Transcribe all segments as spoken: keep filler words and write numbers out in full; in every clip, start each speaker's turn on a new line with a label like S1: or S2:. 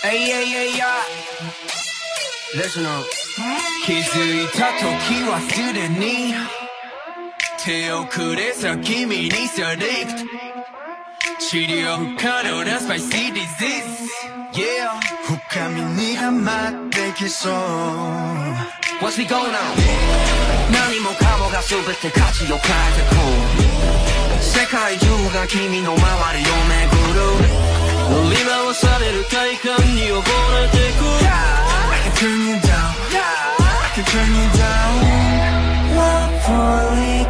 S1: Hey, hey, hey, yeah. Listen up. 気づいた時はすでに手遅れさ君にされ治療不可能なスパイシーディジーズ Yeah
S2: 深みにはまってきそう
S1: What's we going on? 何もかもが全て価値を変えてこう世界中が君の周りを巡る振り回される体感に溺れてく
S2: I can turn you down I can turn you down
S3: 러블리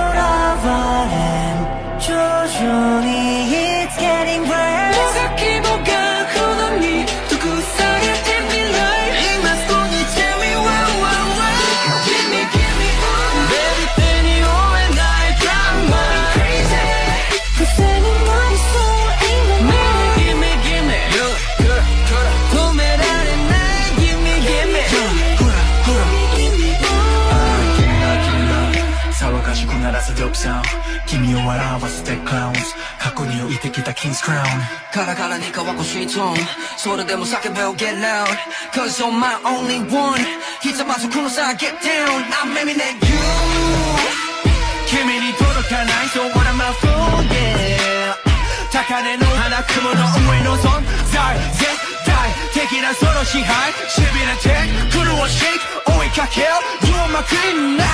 S3: 돌아버린 조준이 It's getting worse
S1: さっきもが好みと腐れて未来今そこに Tell me why why why Give me give me Baby 手に負えないドラマ Crazy
S3: 癖になりそう今まで
S1: Gimme gimme You could could 止められない Gimme gimme
S2: ほらほらキラキラ騒がしく鳴らすドープサウンド君を笑わせてクラウンズ過去に置いてきたキングスクラウン
S1: カラカラに乾くシートンそれでも叫べよ Get loud Cause you're my only one ひざまずくのさ Get down I'm aiming at you 君に届かない So what am I for yeah 高嶺の花雲の上の存在絶対的なその支配しびれてくるを Shake 追いかけよ You are my queen now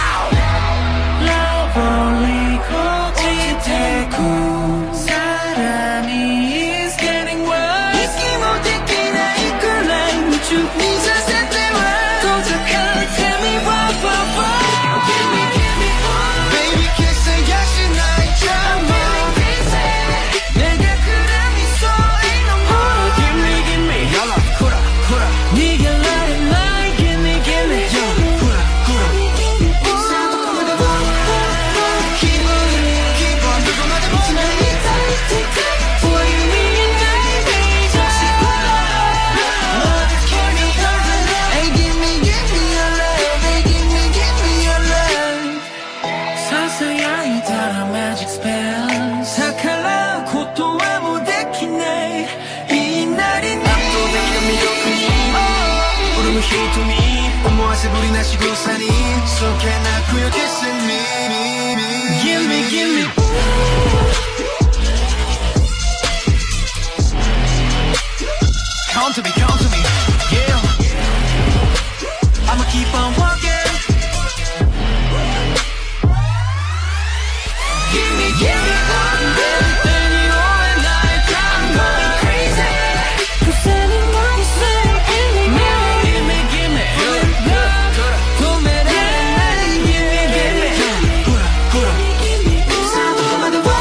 S3: 러블리 고치てく
S1: 사람이 is getting worse 息もできないくらい夢中にさせては遠ざかれ Tell me why why why Give me give me
S2: Baby 消せやしないジャマ
S1: 내가 그람이 so ain't no more Give me give me 야라 후라 후라 네가 let it lie Give me give me
S2: 야 후라 후라 Keep on 누구 말에 못 나
S1: Boy you mean night baby
S2: Hey give me give me your love Hey give me give me your love
S1: 사사야이 따라 magic spell 사칼라 고통 아무 데키네 이 날이 압도적인魅力に
S2: 울음의 히토미思わせぶりな仕草に So can I put your kiss in me
S1: Give me give me Come to me come to me Yeah I'ma keep on walking Give me give me Everything you owe and I I'm going crazy
S3: 癖になりそう今まで
S1: Give me give me止められない Give me give me
S2: ほらほらさあどこまで Keep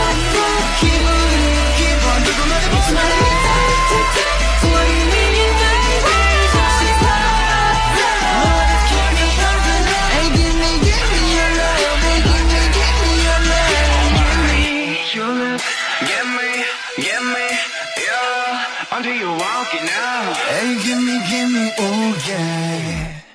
S2: Keep on どこまでもつまり
S1: Boy you mean it night
S2: Hey give me give me your love Hey give me give me your love
S1: Give me your love Give me give me yeah Until you walk it now
S2: Hey give me give me oh yeah